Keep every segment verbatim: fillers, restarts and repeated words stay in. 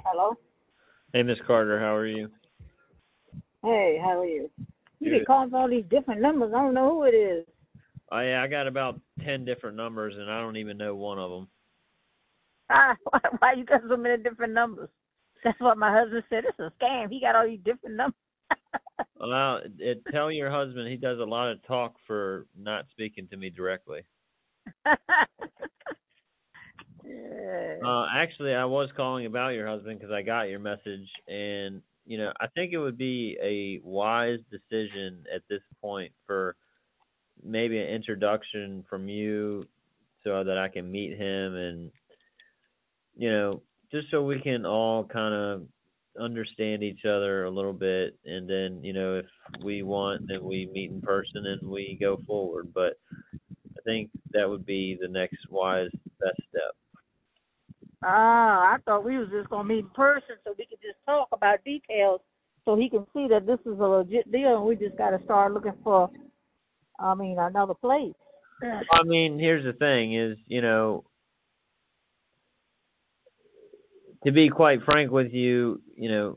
Hello? Hey, Miss Carter, how are you? Hey, how are you? You get Good. calling for all these different numbers. I don't know who it is. Oh yeah, I got about ten different numbers, and I don't even know one of them. Ah, why, why you got so many different numbers? That's what my husband said. It's a scam. He got all these different numbers. Well, it, tell your husband he does a lot of talk for not speaking to me directly. Yeah. Uh, actually, I was calling about your husband because I got your message, and you know, I think it would be a wise decision at this point for maybe an introduction from you, so that I can meet him, and you know, just so we can all kind of understand each other a little bit, and then you know, if we want, then we meet in person and we go forward. But I think that would be the next wise best step. Ah, I thought we was just gonna meet in person so we could just talk about details, so he can see that this is a legit deal, and we just got to start looking for, I mean, another place. I mean, here's the thing: is you know, to be quite frank with you, you know,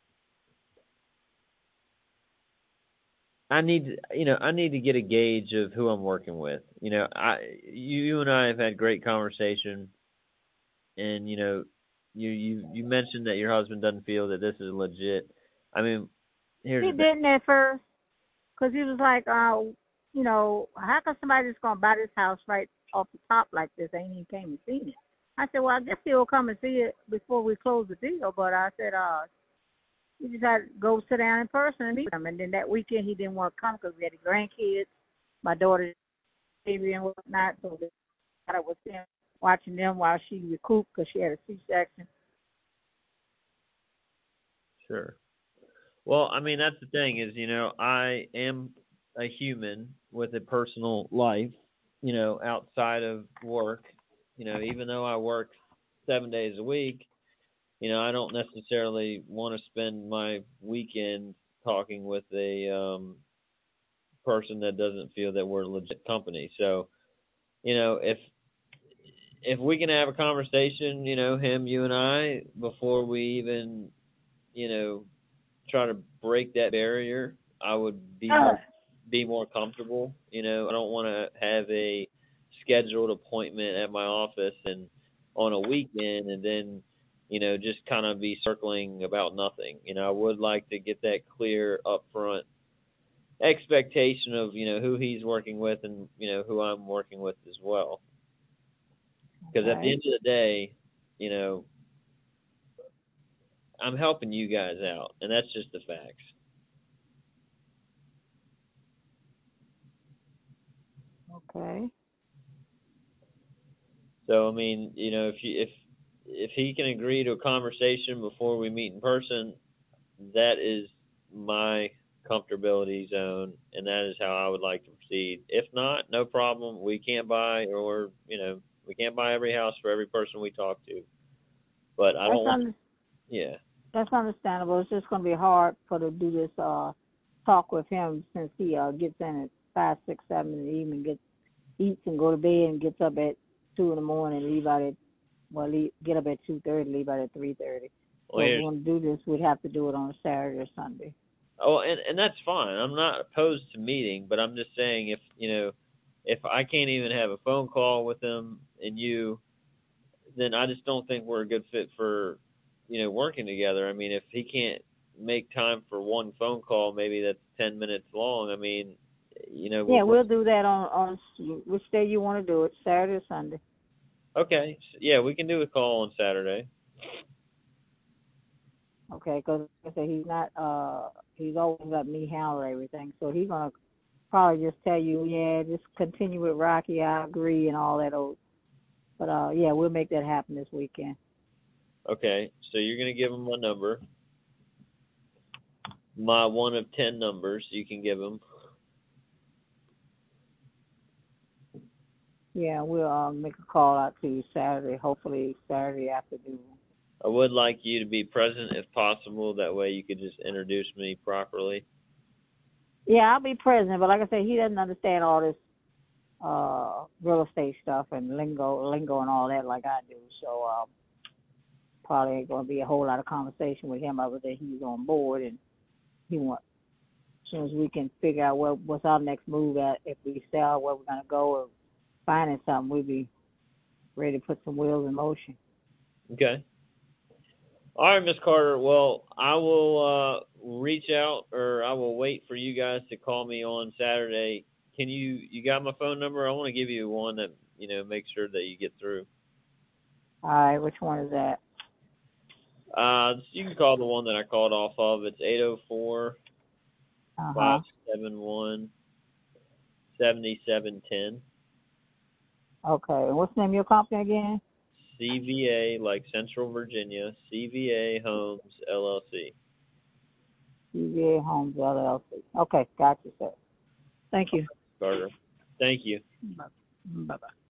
I need to, you know, I need to get a gauge of who I'm working with. You know, I you, you and I have had great conversation, and you know, you you you mentioned that your husband doesn't feel that this is legit. I mean, here's He the thing. didn't at first, because he was like, uh, you know, how come somebody just gonna buy this house right off the top like this? Ain't even came and seen it. I said, well, I guess he'll come and see it before we close the deal. But I said, uh, you just got to go sit down in person and meet him. And then that weekend he didn't want to come because we had the grandkids, my daughter's baby and whatnot. So I was there watching them while she recouped because she had a C-section. Sure. Well, I mean, that's the thing is, you know, I am a human with a personal life, you know, outside of work. You know, even though I work seven days a week, you know, I don't necessarily want to spend my weekend talking with a um person that doesn't feel that we're a legit company. So, you know, if if we can have a conversation, you know, him, you and I, before we even, you know, try to break that barrier, I would be more be more comfortable. You know, I don't want to have a scheduled appointment at my office and on a weekend, and then you know just kind of be circling about nothing. You know, I would like to get that clear upfront expectation of you know who he's working with and you know who I'm working with as well. Because at the Okay. end of the day, you know, I'm helping you guys out, and that's just the facts. Okay. So I mean, you know, if you if if he can agree to a conversation before we meet in person, that is my comfortability zone, and that is how I would like to proceed. If not, no problem. We can't buy, or you know, we can't buy every house for every person we talk to. But I That's don't want, un- yeah, that's understandable. It's just going to be hard for to do this uh talk with him since he uh gets in at five, six, seven in the evening, gets eats and go to bed and gets up at two in the morning, leave out at well, leave, get up at two thirty, leave out at three thirty. well, So if we here's, want to do this, we'd have to do it on a Saturday or Sunday. oh, and and that's fine. I'm not opposed to meeting, but I'm just saying if you know, if I can't even have a phone call with him and you, then I just don't think we're a good fit for, you know, working together. I mean, if he can't make time for one phone call, maybe that's ten minutes long. I mean, you know, Yeah, we're, we'll do that on on which day you want to do it, Saturday or Sunday. okay. Yeah, we can do a call on Saturday. Okay, because like I said he's not uh he's always let me handle everything, so he's gonna probably just tell you, yeah, just continue with Rocky. I agree and all that old. But uh, yeah, we'll make that happen this weekend. Okay, so you're gonna give him my number, my one of ten numbers. You can give him. Yeah, we'll uh, make a call out to you Saturday, hopefully Saturday afternoon. I would like you to be present if possible. That way, you could just introduce me properly. Yeah, I'll be present, but like I said, he doesn't understand all this uh real estate stuff and lingo, lingo and all that like I do. So um, probably ain't going to be a whole lot of conversation with him other than he's on board and he wants. As soon as we can figure out what what's our next move at, if we sell, where we're going to go, or finding something, we'll be ready to put some wheels in motion. Okay. All right, Miss Carter. Well, I will uh, reach out, or I will wait for you guys to call me on Saturday. Can you you got my phone number? I want to give you one that you know makes sure that you get through. All right, which one is that? Uh, you can call the one that I called off of. It's eight zero four, five seven one, seven seven one zero. Okay, and what's the name of your company again? C V A, like Central Virginia, C V A Homes, L L C. C V A Homes, L L C. Okay, got you, sir. Thank you. Carter. Thank you. Bye- Bye-bye.